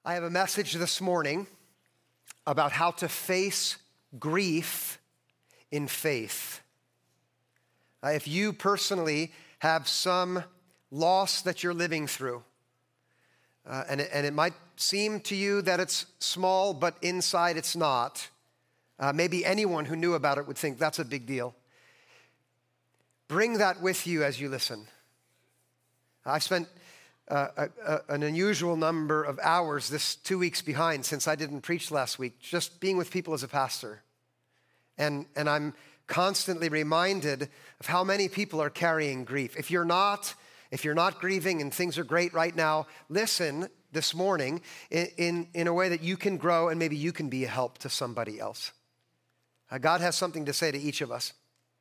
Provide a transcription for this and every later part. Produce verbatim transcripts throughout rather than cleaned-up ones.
I have a message this morning about how to face grief in faith. Uh, if you personally have some loss that you're living through, uh, and, it, and it might seem to you that it's small, but inside it's not, uh, maybe anyone who knew about it would think that's a big deal. Bring that with you as you listen. I've spent uh, a, a, an unusual number of hours this two weeks behind since I didn't preach last week, just being with people as a pastor. And, and I'm constantly reminded of how many people are carrying grief. If you're not, if you're not grieving and things are great right now, listen this morning in, in, in a way that you can grow and maybe you can be a help to somebody else. Uh, God has something to say to each of us.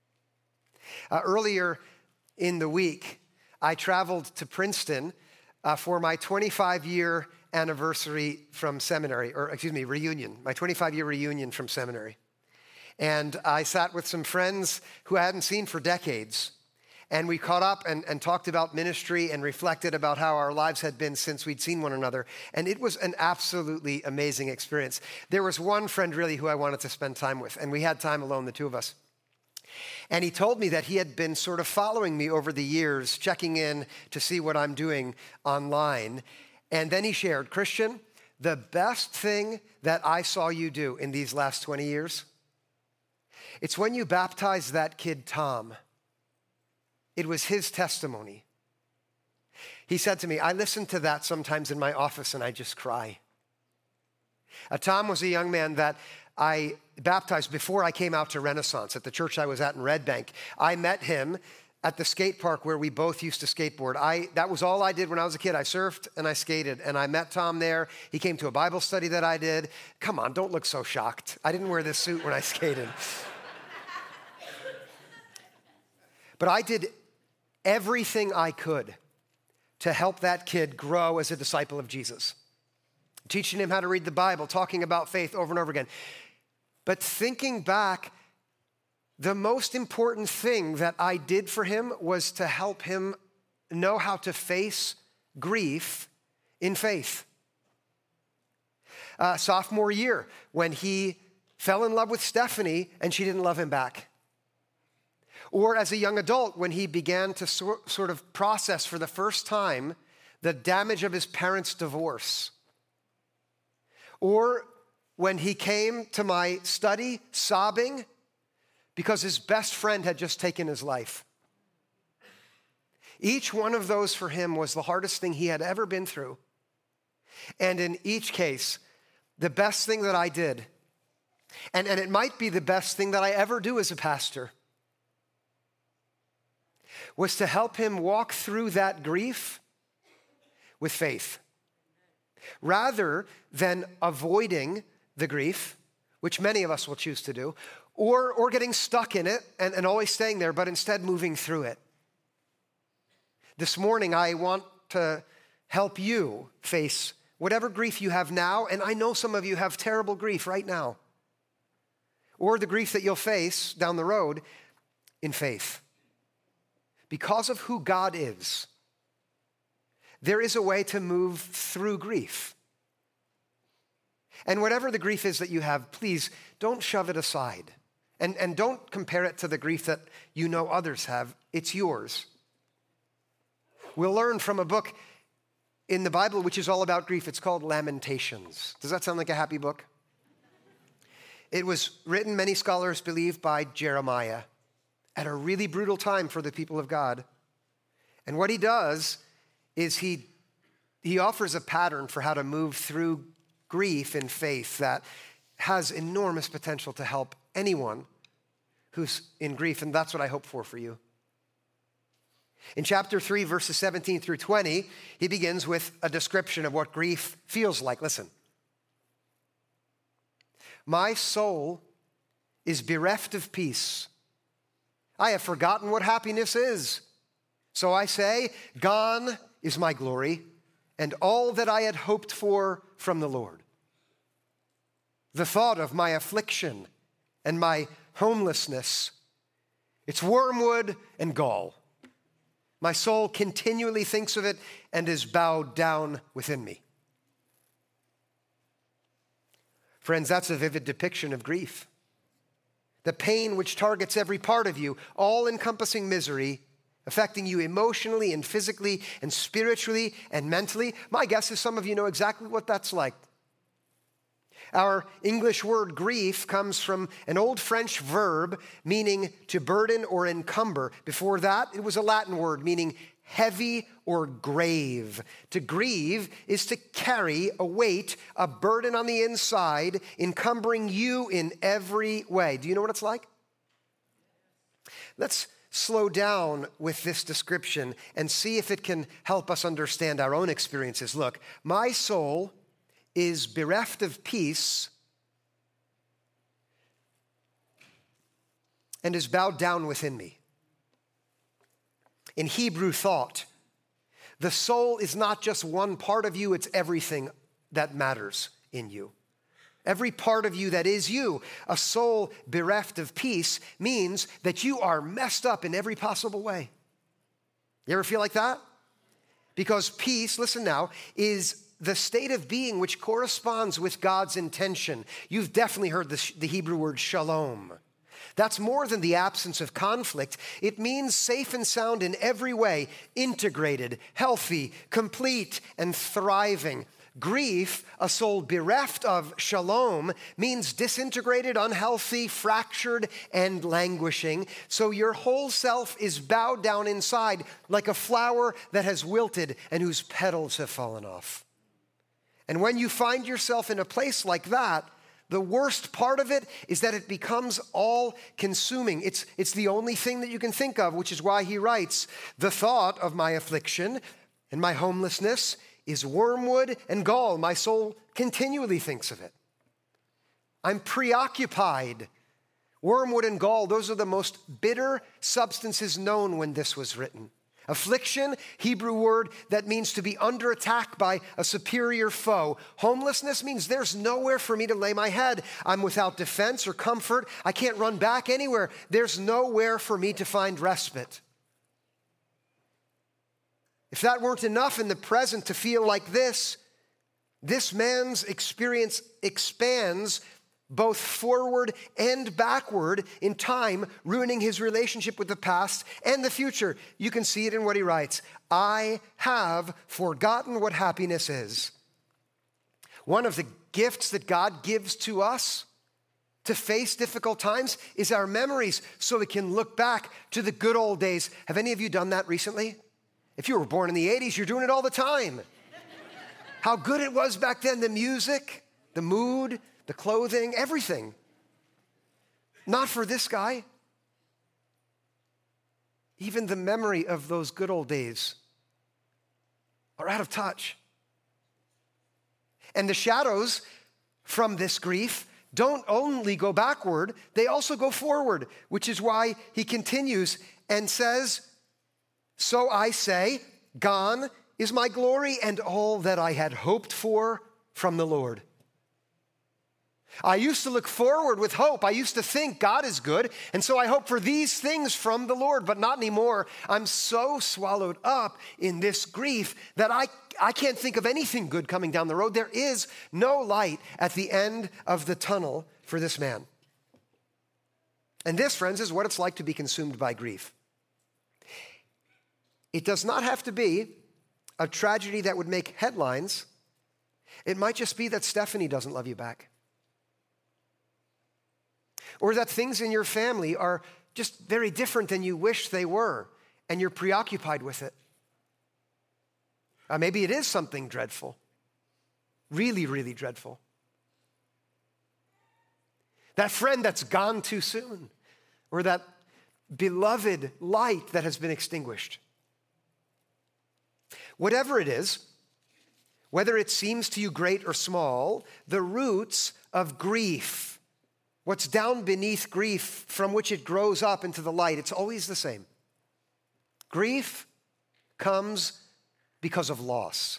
Uh, earlier in the week, I traveled to Princeton uh, for my twenty-five-year anniversary from seminary, or excuse me, reunion, my twenty-five-year reunion from seminary. And I sat with some friends who I hadn't seen for decades. And we caught up and, and talked about ministry and reflected about how our lives had been since we'd seen one another. And it was an absolutely amazing experience. There was one friend really who I wanted to spend time with, and we had time alone, the two of us. And he told me that he had been sort of following me over the years, checking in to see what I'm doing online. And then he shared, Christian, the best thing that I saw you do in these last twenty years, it's when you baptized that kid, Tom. It was his testimony. He said to me, I listen to that sometimes in my office and I just cry. Uh, Tom was a young man that I baptized before I came out to Renaissance at the church I was at in Red Bank. I met him at the skate park where we both used to skateboard. I, that was all I did when I was a kid. I surfed and I skated, and I met Tom there. He came to a Bible study that I did. Come on, don't look so shocked. I didn't wear this suit when I skated. But I did everything I could to help that kid grow as a disciple of Jesus. Teaching him how to read the Bible, talking about faith over and over again. But thinking back, the most important thing that I did for him was to help him know how to face grief in faith. Uh, sophomore year, when he fell in love with Stephanie and she didn't love him back. Or as a young adult, when he began to so, sort of process for the first time the damage of his parents' divorce. Or when he came to my study sobbing because his best friend had just taken his life. Each one of those for him was the hardest thing he had ever been through. And in each case, the best thing that I did, and, and it might be the best thing that I ever do as a pastor, was to help him walk through that grief with faith. Rather than avoiding the grief, which many of us will choose to do, or, or getting stuck in it and, and always staying there, but instead moving through it. This morning, I want to help you face whatever grief you have now, and I know some of you have terrible grief right now, or the grief that you'll face down the road in faith. Because of who God is, there is a way to move through grief. And whatever the grief is that you have, please don't shove it aside. And, and don't compare it to the grief that you know others have. It's yours. We'll learn from a book in the Bible which is all about grief. It's called Lamentations. Does that sound like a happy book? It was written, many scholars believe, by Jeremiah at a really brutal time for the people of God. And what he does is he, he offers a pattern for how to move through grief in faith that has enormous potential to help anyone who's in grief, and that's what I hope for for you. In chapter three, verses seventeen through twenty, he begins with a description of what grief feels like. Listen. My soul is bereft of peace. I have forgotten what happiness is. So I say, gone is my glory and all that I had hoped for from the Lord. The thought of my affliction and my homelessness, it's wormwood and gall. My soul continually thinks of it and is bowed down within me. Friends, that's a vivid depiction of grief. The pain which targets every part of you, all-encompassing misery, affecting you emotionally and physically and spiritually and mentally. My guess is some of you know exactly what that's like. Our English word grief comes from an old French verb meaning to burden or encumber. Before that, it was a Latin word meaning heavy or grave. To grieve is to carry a weight, a burden on the inside, encumbering you in every way. Do you know what it's like? Let's slow down with this description and see if it can help us understand our own experiences. Look, my soul is bereft of peace and is bowed down within me. In Hebrew thought, the soul is not just one part of you, it's everything that matters in you. Every part of you that is you. A soul bereft of peace means that you are messed up in every possible way. You ever feel like that? Because peace, listen now, is the state of being which corresponds with God's intention. You've definitely heard the, the Hebrew word shalom. That's more than the absence of conflict. It means safe and sound in every way, integrated, healthy, complete, and thriving. Grief, a soul bereft of shalom, means disintegrated, unhealthy, fractured, and languishing. So your whole self is bowed down inside like a flower that has wilted and whose petals have fallen off. And when you find yourself in a place like that, the worst part of it is that it becomes all-consuming. It's, it's the only thing that you can think of, which is why he writes, the thought of my affliction and my homelessness is wormwood and gall. My soul continually thinks of it. I'm preoccupied. Wormwood and gall, those are the most bitter substances known when this was written. Affliction, Hebrew word that means to be under attack by a superior foe. Homelessness means there's nowhere for me to lay my head. I'm without defense or comfort. I can't run back anywhere. There's nowhere for me to find respite. If that weren't enough in the present to feel like this, this man's experience expands both forward and backward in time, ruining his relationship with the past and the future. You can see it in what he writes. I have forgotten what happiness is. One of the gifts that God gives to us to face difficult times is our memories, so we can look back to the good old days. Have any of you done that recently? If you were born in the eighties, you're doing it all the time. How good it was back then, the music, the mood, the clothing, everything. Not for this guy. Even the memory of those good old days are out of touch. And the shadows from this grief don't only go backward, they also go forward, which is why he continues and says, so I say, gone is my glory and all that I had hoped for from the Lord. I used to look forward with hope. I used to think God is good, and so I hope for these things from the Lord, but not anymore. I'm so swallowed up in this grief that I, I can't think of anything good coming down the road. There is no light at the end of the tunnel for this man. And this, friends, is what it's like to be consumed by grief. It does not have to be a tragedy that would make headlines. It might just be that Stephanie doesn't love you back. Or that things in your family are just very different than you wish they were, and you're preoccupied with it. Uh, maybe it is something dreadful, really, really dreadful. That friend that's gone too soon, or that beloved light that has been extinguished. Whatever it is, whether it seems to you great or small, the roots of grief, what's down beneath grief from which it grows up into the light, it's always the same. Grief comes because of loss.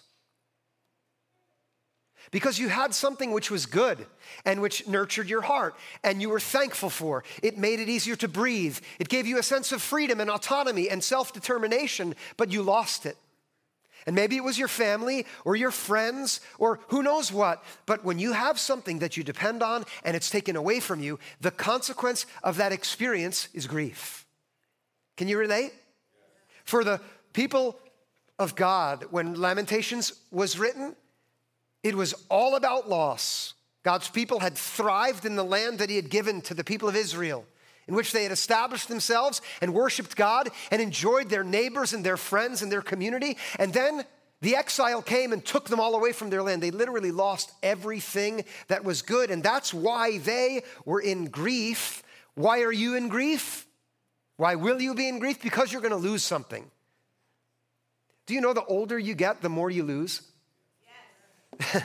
Because you had something which was good and which nurtured your heart and you were thankful for. It made it easier to breathe. It gave you a sense of freedom and autonomy and self-determination, but you lost it. And maybe it was your family or your friends or who knows what. But when you have something that you depend on and it's taken away from you, the consequence of that experience is grief. Can you relate? For the people of God, when Lamentations was written, it was all about loss. God's people had thrived in the land that he had given to the people of Israel, in which they had established themselves and worshiped God and enjoyed their neighbors and their friends and their community. And then the exile came and took them all away from their land. They literally lost everything that was good. And that's why they were in grief. Why are you in grief? Why will you be in grief? Because you're going to lose something. Do you know the older you get, the more you lose? Yes.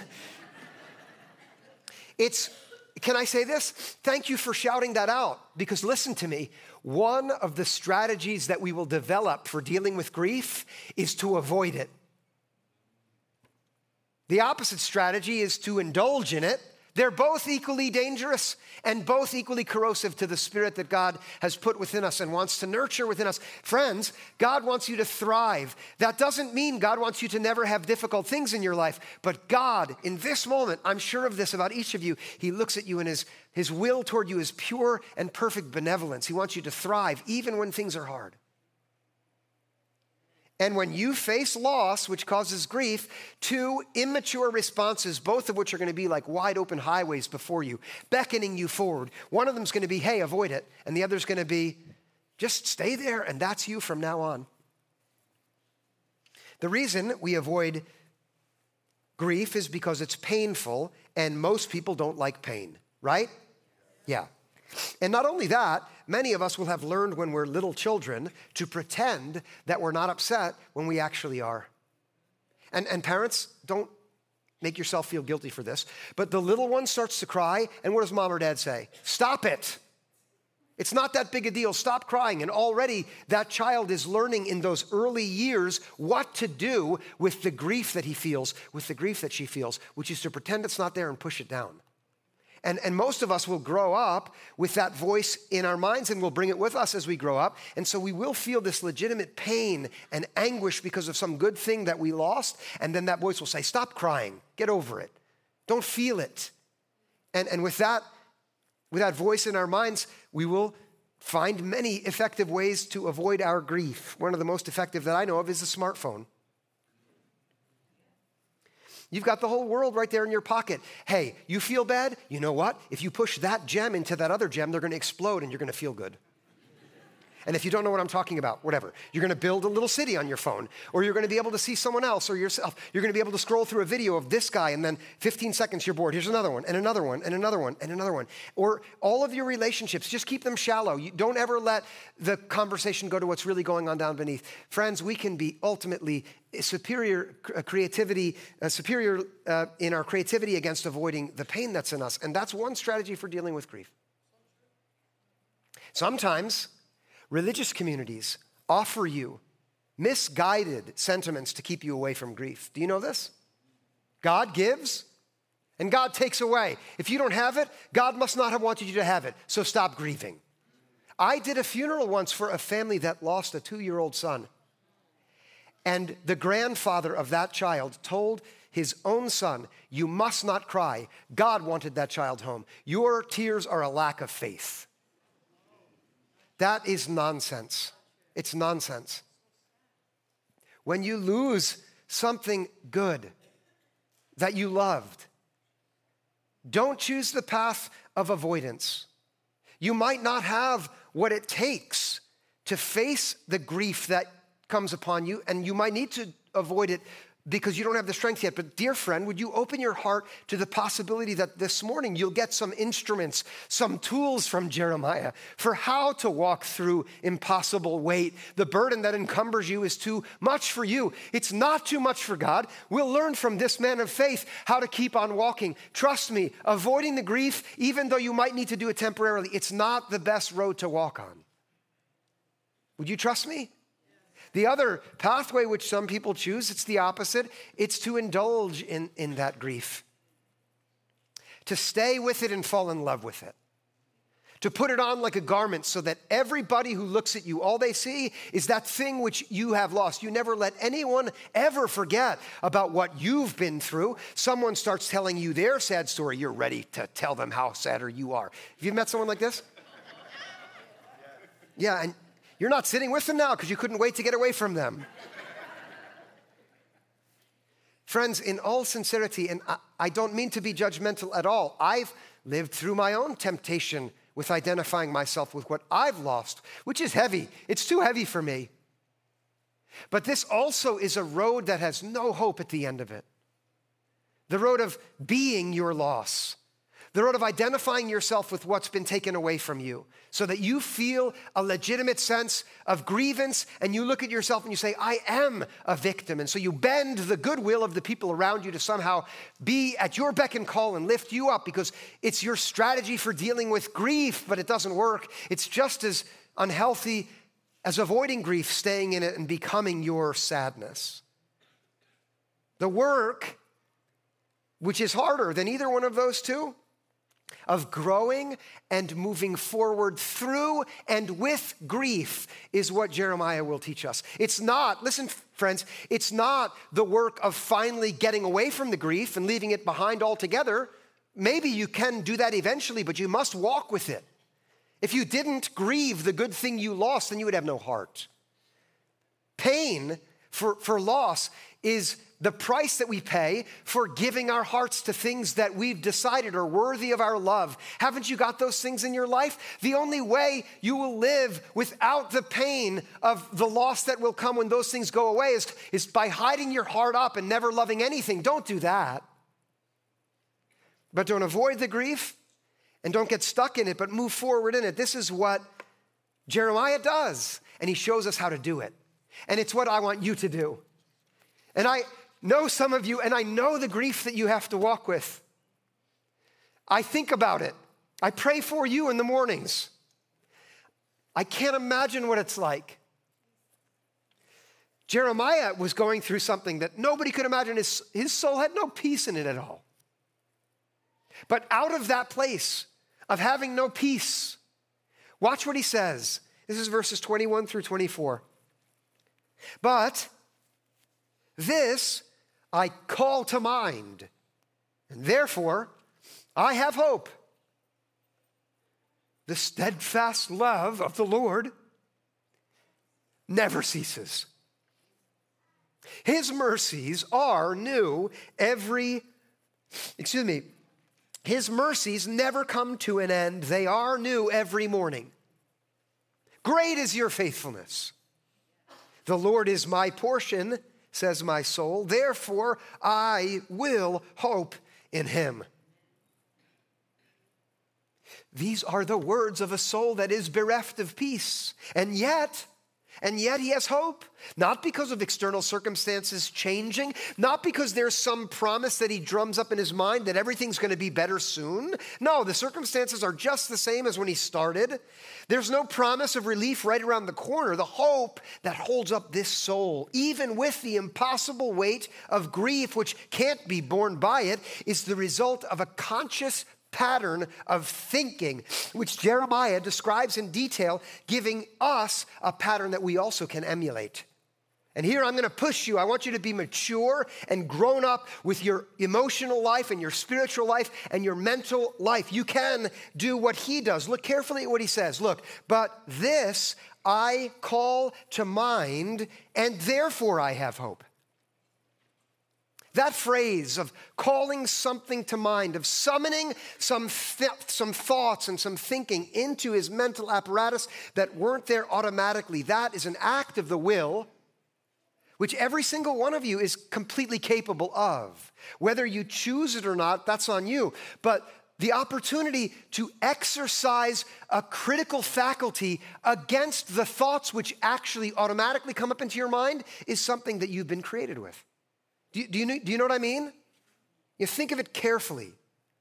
It's, can I say this? Thank you for shouting that out, because listen to me. One of the strategies that we will develop for dealing with grief is to avoid it. The opposite strategy is to indulge in it. They're both equally dangerous and both equally corrosive to the spirit that God has put within us and wants to nurture within us. Friends, God wants you to thrive. That doesn't mean God wants you to never have difficult things in your life. But God, in this moment, I'm sure of this about each of you, he looks at you and his, his will toward you is pure and perfect benevolence. He wants you to thrive even when things are hard. And when you face loss, which causes grief, two immature responses, both of which are going to be like wide open highways before you, beckoning you forward. One of them is going to be, hey, avoid it. And the other is going to be, just stay there, and that's you from now on. The reason we avoid grief is because it's painful, and most people don't like pain, right? Yeah. And not only that, many of us will have learned when we're little children to pretend that we're not upset when we actually are. And, and parents, don't make yourself feel guilty for this, but the little one starts to cry, and what does mom or dad say? Stop it. It's not that big a deal. Stop crying. And already that child is learning in those early years what to do with the grief that he feels, with the grief that she feels, which is to pretend it's not there and push it down. And, and most of us will grow up with that voice in our minds, and we'll bring it with us as we grow up. And so we will feel this legitimate pain and anguish because of some good thing that we lost. And then that voice will say, stop crying, get over it. Don't feel it. And, and with that, with that voice in our minds, we will find many effective ways to avoid our grief. One of the most effective that I know of is a smartphone. You've got the whole world right there in your pocket. Hey, you feel bad? You know what? If you push that gem into that other gem, they're going to explode and you're going to feel good. And if you don't know what I'm talking about, whatever, you're going to build a little city on your phone, or you're going to be able to see someone else or yourself. You're going to be able to scroll through a video of this guy, and then fifteen seconds you're bored. Here's another one, and another one, and another one, and another one. Or all of your relationships, just keep them shallow. You don't ever let the conversation go to what's really going on down beneath. Friends, we can be ultimately superior creativity, uh, superior uh, in our creativity against avoiding the pain that's in us. And that's one strategy for dealing with grief. Sometimes religious communities offer you misguided sentiments to keep you away from grief. Do you know this? God gives and God takes away. If you don't have it, God must not have wanted you to have it. So stop grieving. I did a funeral once for a family that lost a two-year-old son. And the grandfather of that child told his own son, you must not cry. God wanted that child home. Your tears are a lack of faith. That is nonsense. It's nonsense. When you lose something good that you loved, don't choose the path of avoidance. You might not have what it takes to face the grief that comes upon you, and you might need to avoid it because you don't have the strength yet. But dear friend, would you open your heart to the possibility that this morning you'll get some instruments, some tools from Jeremiah for how to walk through impossible weight. The burden that encumbers you is too much for you. It's not too much for God. We'll learn from this man of faith how to keep on walking. Trust me, avoiding the grief, even though you might need to do it temporarily, it's not the best road to walk on. Would you trust me? The other pathway which some people choose, it's the opposite. It's to indulge in, in that grief, to stay with it and fall in love with it, to put it on like a garment so that everybody who looks at you, all they see is that thing which you have lost. You never let anyone ever forget about what you've been through. Someone starts telling you their sad story, you're ready to tell them how sadder you are. Have you met someone like this? Yeah, and you're not sitting with them now because you couldn't wait to get away from them. Friends, in all sincerity, and I, I don't mean to be judgmental at all, I've lived through my own temptation with identifying myself with what I've lost, which is heavy. It's too heavy for me. But this also is a road that has no hope at the end of it. The road of being your loss. The road of identifying yourself with what's been taken away from you so that you feel a legitimate sense of grievance and you look at yourself and you say, I am a victim. And so you bend the goodwill of the people around you to somehow be at your beck and call and lift you up because it's your strategy for dealing with grief, but it doesn't work. It's just as unhealthy as avoiding grief, staying in it and becoming your sadness. The work, which is harder than either one of those two, of growing and moving forward through and with grief is what Jeremiah will teach us. It's not, listen friends, it's not the work of finally getting away from the grief and leaving it behind altogether. Maybe you can do that eventually, but you must walk with it. If you didn't grieve the good thing you lost, then you would have no heart. Pain for, for loss is the price that we pay for giving our hearts to things that we've decided are worthy of our love. Haven't you got those things in your life? The only way you will live without the pain of the loss that will come when those things go away is, is by hiding your heart up and never loving anything. Don't do that. But don't avoid the grief and don't get stuck in it, but move forward in it. This is what Jeremiah does, and he shows us how to do it. And it's what I want you to do. And I know some of you, and I know the grief that you have to walk with. I think about it. I pray for you in the mornings. I can't imagine what it's like. Jeremiah was going through something that nobody could imagine. His, his soul had no peace in it at all. But out of that place of having no peace, watch what he says. This is verses twenty-one through twenty-four. But this I call to mind, and therefore I have hope. The steadfast love of the Lord never ceases. His mercies are new every, excuse me, his mercies never come to an end. They are new every morning. Great is your faithfulness. The Lord is my portion, says my soul. Therefore, I will hope in him. These are the words of a soul that is bereft of peace. And yet, and yet he has hope. Not because of external circumstances changing, not because there's some promise that he drums up in his mind that everything's going to be better soon. No, the circumstances are just the same as when he started. There's no promise of relief right around the corner. The hope that holds up this soul, even with the impossible weight of grief, which can't be borne by it, is the result of a conscious pattern of thinking, which Jeremiah describes in detail, giving us a pattern that we also can emulate. And here I'm going to push you. I want you to be mature and grown up with your emotional life and your spiritual life and your mental life. You can do what he does. Look carefully at what he says. Look, but this I call to mind, and therefore I have hope. That phrase of calling something to mind, of summoning some, th- some thoughts and some thinking into his mental apparatus that weren't there automatically, that is an act of the will, which every single one of you is completely capable of. Whether you choose it or not, that's on you. But the opportunity to exercise a critical faculty against the thoughts which actually automatically come up into your mind is something that you've been created with. Do you, do, you know, do you know what I mean? You think of it carefully.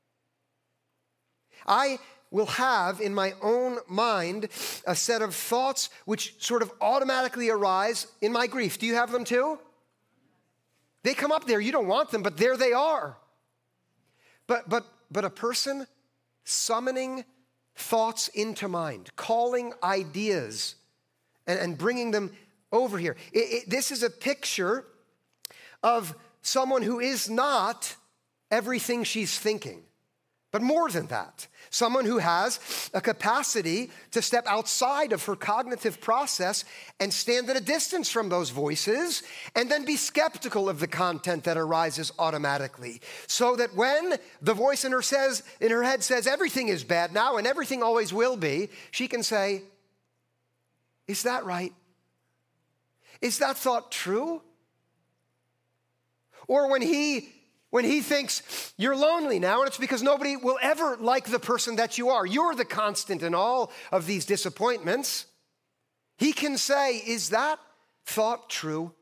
I will have in my own mind a set of thoughts which sort of automatically arise in my grief. Do you have them too? They come up there. You don't want them, but there they are. But, but, but a person summoning thoughts into mind, calling ideas and, and bringing them over here. It, it, this is a picture of someone who is not everything she's thinking, but more than that. Someone who has a capacity to step outside of her cognitive process and stand at a distance from those voices and then be skeptical of the content that arises automatically. So that when the voice in her says, in her head says everything is bad now and everything always will be, she can say, is that right? Is that thought true? Or when he When he thinks you're lonely now, and it's because nobody will ever like the person that you are. You're the constant in all of these disappointments. He can say, is that thought true?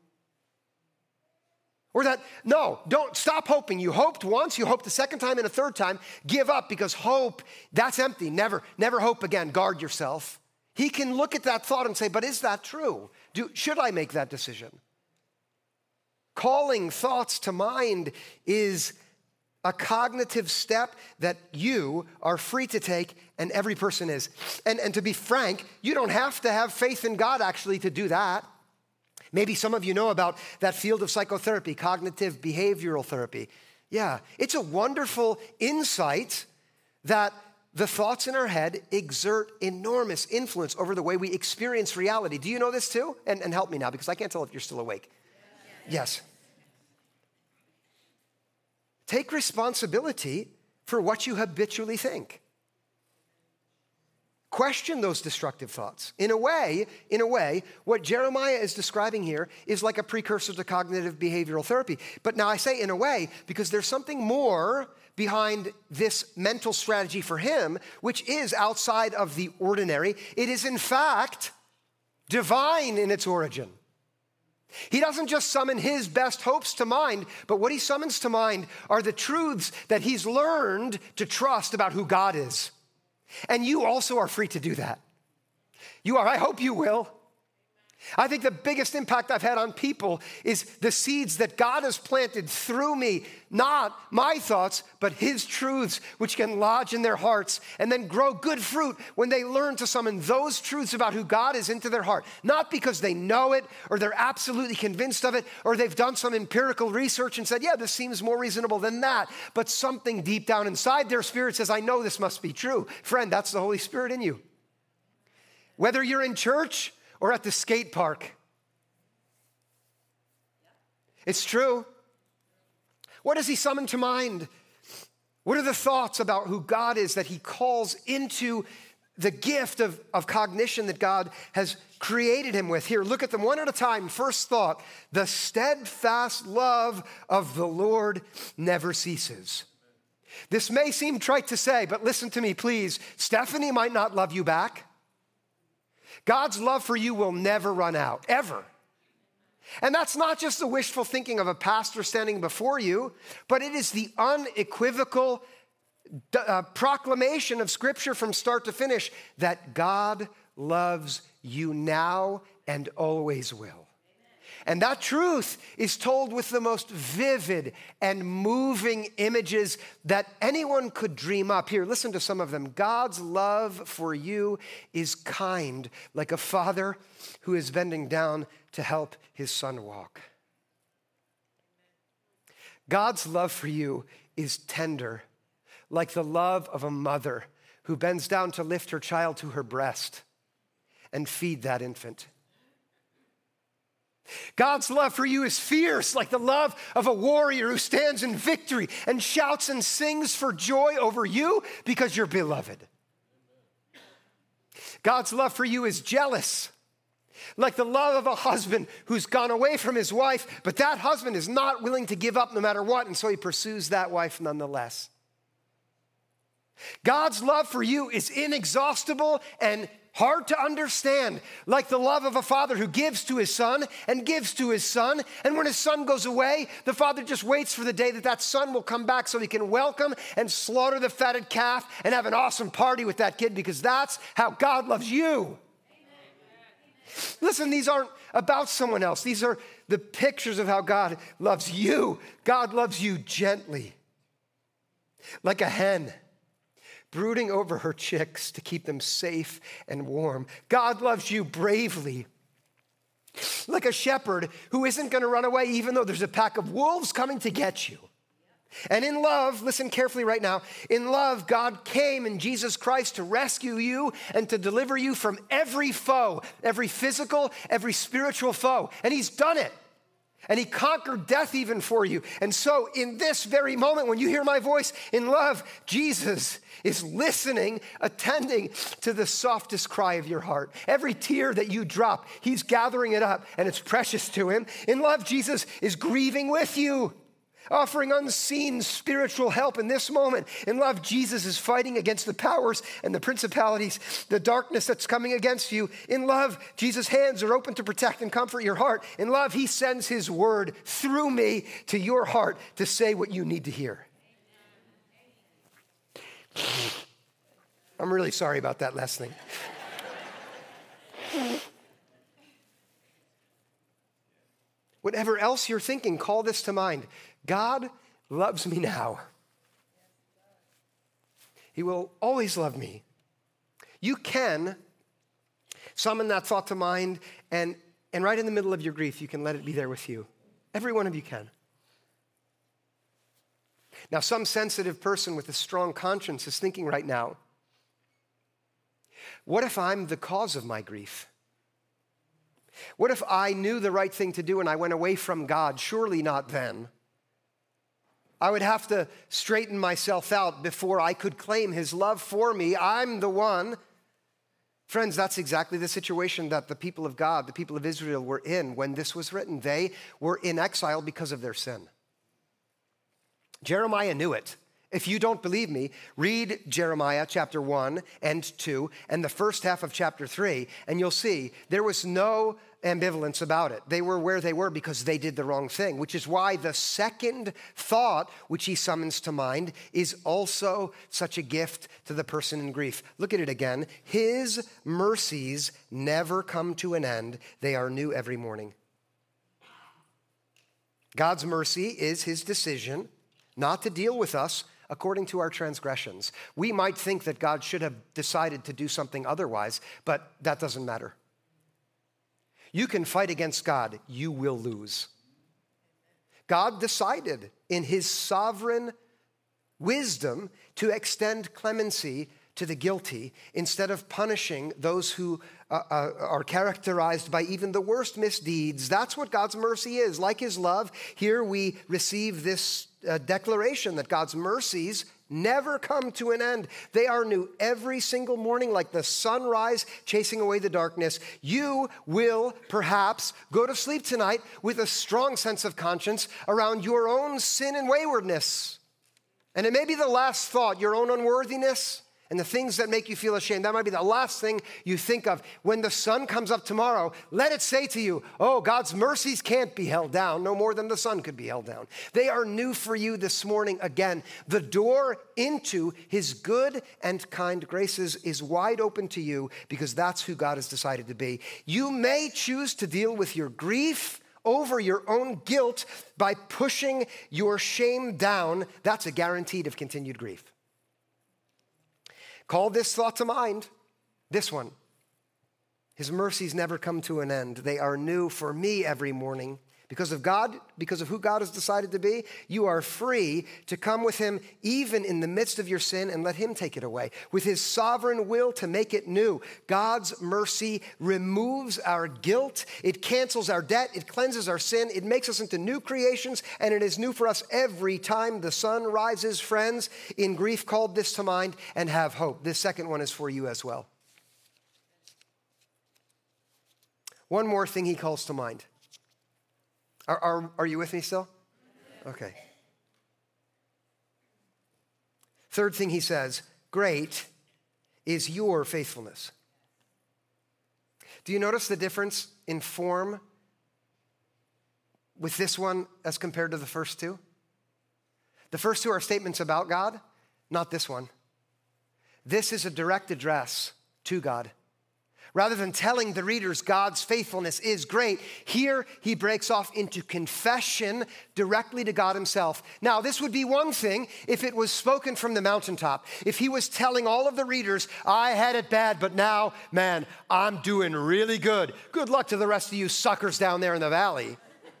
Or that, no, don't stop hoping. You hoped once, you hoped the second time and a third time. Give up because hope, that's empty. Never, never hope again. Guard yourself. He can look at that thought and say, but is that true? Do, should I make that decision? Calling thoughts to mind is a cognitive step that you are free to take, and every person is. And, and to be frank, you don't have to have faith in God actually to do that. Maybe some of you know about that field of psychotherapy, cognitive behavioral therapy. Yeah, it's a wonderful insight that the thoughts in our head exert enormous influence over the way we experience reality. Do you know this too? And, and help me now, because I can't tell if you're still awake. Yes. Take responsibility for what you habitually think. Question those destructive thoughts. In a way, in a way, what Jeremiah is describing here is like a precursor to cognitive behavioral therapy. But now I say in a way because there's something more behind this mental strategy for him, which is outside of the ordinary. It is in fact divine in its origin. He doesn't just summon his best hopes to mind, but what he summons to mind are the truths that he's learned to trust about who God is. And you also are free to do that. You are. I hope you will. I think the biggest impact I've had on people is the seeds that God has planted through me, not my thoughts, but his truths, which can lodge in their hearts and then grow good fruit when they learn to summon those truths about who God is into their heart. Not because they know it or they're absolutely convinced of it or they've done some empirical research and said, yeah, this seems more reasonable than that. But something deep down inside their spirit says, I know this must be true. Friend, that's the Holy Spirit in you. Whether you're in church or at the skate park. It's true. What does he summon to mind? What are the thoughts about who God is that he calls into the gift of, of cognition that God has created him with? Here, look at them one at a time. First thought, the steadfast love of the Lord never ceases. This may seem trite to say, but listen to me, please. Stephanie might not love you back. God's love for you will never run out, ever. And that's not just the wishful thinking of a pastor standing before you, but it is the unequivocal uh, proclamation of Scripture from start to finish that God loves you now and always will. And that truth is told with the most vivid and moving images that anyone could dream up. Here, listen to some of them. God's love for you is kind, like a father who is bending down to help his son walk. God's love for you is tender, like the love of a mother who bends down to lift her child to her breast and feed that infant. God's love for you is fierce, like the love of a warrior who stands in victory and shouts and sings for joy over you because you're beloved. God's love for you is jealous, like the love of a husband who's gone away from his wife, but that husband is not willing to give up no matter what, and so he pursues that wife nonetheless. God's love for you is inexhaustible and hard to understand, like the love of a father who gives to his son and gives to his son. And when his son goes away, the father just waits for the day that that son will come back so he can welcome and slaughter the fatted calf and have an awesome party with that kid, because that's how God loves you. Amen. Listen, these aren't about someone else. These are the pictures of how God loves you. God loves you gently, like a hen brooding over her chicks to keep them safe and warm. God loves you bravely, like a shepherd who isn't going to run away even though there's a pack of wolves coming to get you. And in love, listen carefully right now, in love, God came in Jesus Christ to rescue you and to deliver you from every foe, every physical, every spiritual foe. And he's done it. And he conquered death even for you. And so in this very moment, when you hear my voice in love, Jesus is listening, attending to the softest cry of your heart. Every tear that you drop, he's gathering it up and it's precious to him. In love, Jesus is grieving with you, offering unseen spiritual help in this moment. In love, Jesus is fighting against the powers and the principalities, the darkness that's coming against you. In love, Jesus' hands are open to protect and comfort your heart. In love, he sends his word through me to your heart to say what you need to hear. I'm really sorry about that last thing. Whatever else you're thinking, call this to mind. God loves me now. He will always love me. You can summon that thought to mind, and, and right in the middle of your grief, you can let it be there with you. Every one of you can. Now, some sensitive person with a strong conscience is thinking right now, what if I'm the cause of my grief? What if I knew the right thing to do and I went away from God? Surely not then. I would have to straighten myself out before I could claim his love for me. I'm the one. Friends, that's exactly the situation that the people of God, the people of Israel were in when this was written. They were in exile because of their sin. Jeremiah knew it. If you don't believe me, read Jeremiah chapter one and two and the first half of chapter three, and you'll see there was no ambivalence about it. They were where they were because they did the wrong thing, which is why the second thought which he summons to mind is also such a gift to the person in grief. Look at it again. His mercies never come to an end. They are new every morning. God's mercy is his decision not to deal with us according to our transgressions. We might think that God should have decided to do something otherwise, but that doesn't matter. You can fight against God, you will lose. God decided in his sovereign wisdom to extend clemency to the guilty instead of punishing those who uh, uh, are characterized by even the worst misdeeds. That's what God's mercy is. Like his love, here we receive this uh, declaration that God's mercies never come to an end. They are new every single morning, like the sunrise chasing away the darkness. You will perhaps go to sleep tonight with a strong sense of conscience around your own sin and waywardness. And it may be the last thought, your own unworthiness, and the things that make you feel ashamed. That might be the last thing you think of. When the sun comes up tomorrow, let it say to you, oh, God's mercies can't be held down, no more than the sun could be held down. They are new for you this morning again. The door into his good and kind graces is wide open to you because that's who God has decided to be. You may choose to deal with your grief over your own guilt by pushing your shame down. That's a guarantee of continued grief. Call this thought to mind, this one. His mercies never come to an end. They are new for me every morning. Because of God, because of who God has decided to be, you are free to come with him even in the midst of your sin and let him take it away. With his sovereign will to make it new. God's mercy removes our guilt. It cancels our debt. It cleanses our sin. It makes us into new creations, and it is new for us every time the sun rises. Friends, in grief, call this to mind and have hope. This second one is for you as well. One more thing he calls to mind. Are, are, are you with me still? Okay. Third thing he says, great is your faithfulness. Do you notice the difference in form with this one as compared to the first two? The first two are statements about God, not this one. This is a direct address to God. Rather than telling the readers God's faithfulness is great, here he breaks off into confession directly to God himself. Now, this would be one thing if it was spoken from the mountaintop. If he was telling all of the readers, I had it bad, but now, man, I'm doing really good. Good luck to the rest of you suckers down there in the valley.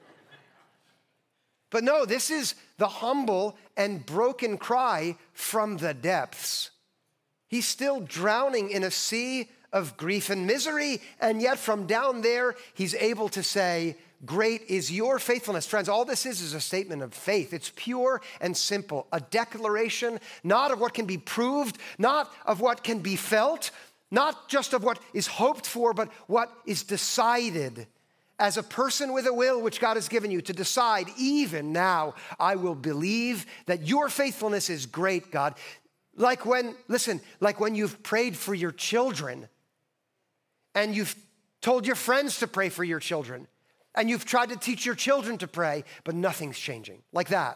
But no, this is the humble and broken cry from the depths. He's still drowning in a sea of grief and misery, and yet from down there, he's able to say, great is your faithfulness. Friends, all this is is a statement of faith. It's pure and simple, a declaration, not of what can be proved, not of what can be felt, not just of what is hoped for, but what is decided. As a person with a will which God has given you to decide, even now, I will believe that your faithfulness is great, God. Like when, listen, like when you've prayed for your children, and you've told your friends to pray for your children, and you've tried to teach your children to pray, but nothing's changing, like that.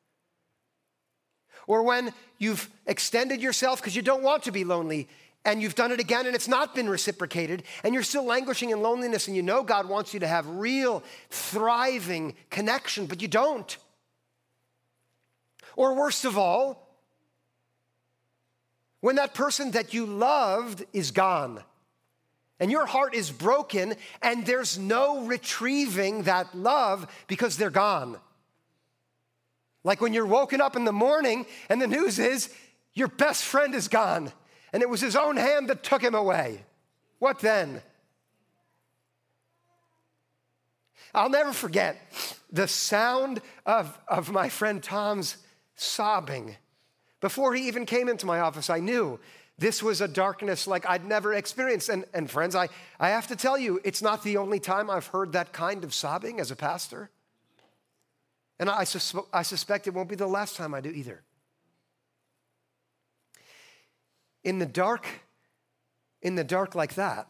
Or when you've extended yourself because you don't want to be lonely, and you've done it again and it's not been reciprocated, and you're still languishing in loneliness, and you know God wants you to have real, thriving connection, but you don't. Or worst of all, when that person that you loved is gone, and your heart is broken, and there's no retrieving that love because they're gone. Like when you're woken up in the morning and the news is your best friend is gone, and it was his own hand that took him away. What then? I'll never forget the sound of, of my friend Tom's sobbing. Before he even came into my office, I knew this was a darkness like I'd never experienced. And, and friends, I, I have to tell you, it's not the only time I've heard that kind of sobbing as a pastor. And I, sus- I suspect it won't be the last time I do either. In the dark, in the dark like that,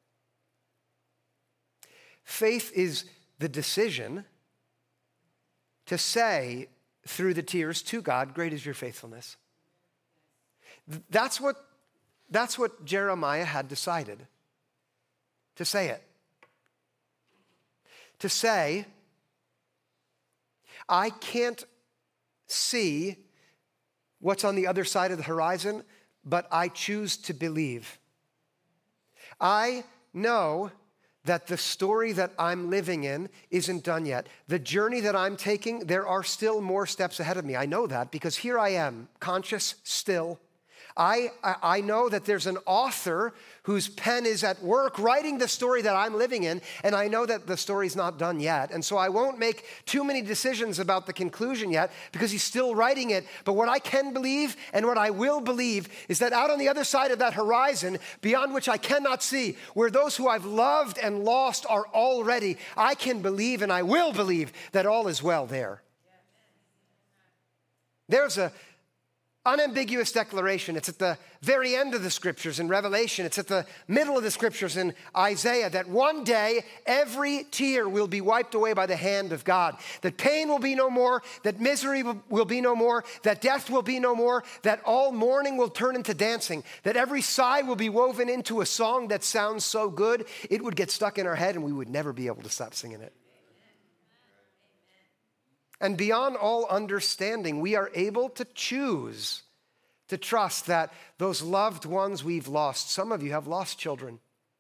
faith is the decision to say through the tears to God, great is your faithfulness. That's what, that's what Jeremiah had decided, to say it. To say, I can't see what's on the other side of the horizon, but I choose to believe. I know that the story that I'm living in isn't done yet. The journey that I'm taking, there are still more steps ahead of me. I know that because here I am, conscious still. I, I, I know that there's an author whose pen is at work writing the story that I'm living in, and I know that the story's not done yet. And so I won't make too many decisions about the conclusion yet because he's still writing it. But what I can believe and what I will believe is that out on the other side of that horizon, beyond which I cannot see, where those who I've loved and lost are already, I can believe and I will believe that all is well there. There's a unambiguous declaration. It's at the very end of the scriptures in Revelation. It's at the middle of the scriptures in Isaiah that one day every tear will be wiped away by the hand of God. That pain will be no more, that misery will be no more, that death will be no more, that all mourning will turn into dancing, that every sigh will be woven into a song that sounds so good, it would get stuck in our head and we would never be able to stop singing it. And beyond all understanding, we are able to choose to trust that those loved ones we've lost, some of you have lost children.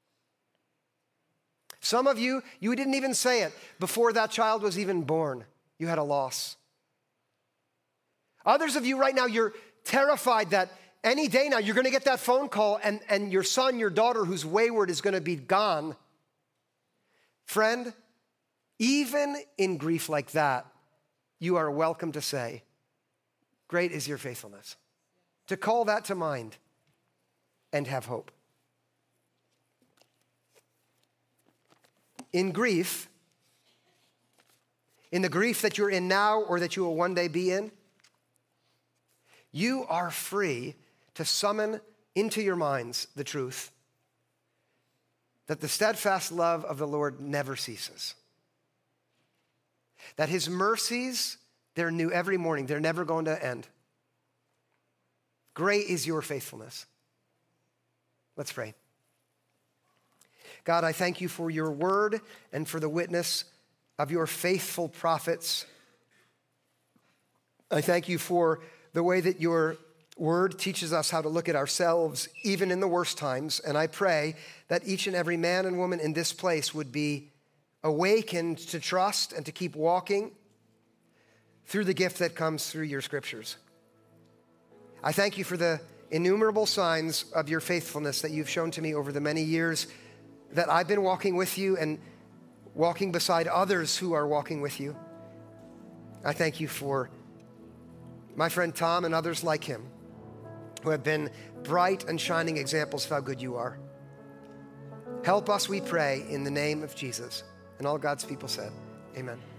Some of you, you didn't even say it. Before that child was even born, you had a loss. Others of you right now, you're terrified that any day now you're going to get that phone call and, and your son, your daughter who's wayward is going to be gone. Friend, even in grief like that, you are welcome to say, great is your faithfulness. To call that to mind and have hope. In grief, in the grief that you're in now or that you will one day be in, you are free to summon into your minds the truth that the steadfast love of the Lord never ceases. That his mercies, they're new every morning. They're never going to end. Great is your faithfulness. Let's pray. God, I thank you for your word and for the witness of your faithful prophets. I thank you for the way that your word teaches us how to look at ourselves, even in the worst times. And I pray that each and every man and woman in this place would be awakened to trust and to keep walking through the gift that comes through your scriptures. I thank you for the innumerable signs of your faithfulness that you've shown to me over the many years that I've been walking with you and walking beside others who are walking with you. I thank you for my friend Tom and others like him who have been bright and shining examples of how good you are. Help us, we pray, in the name of Jesus. And all God's people said, amen.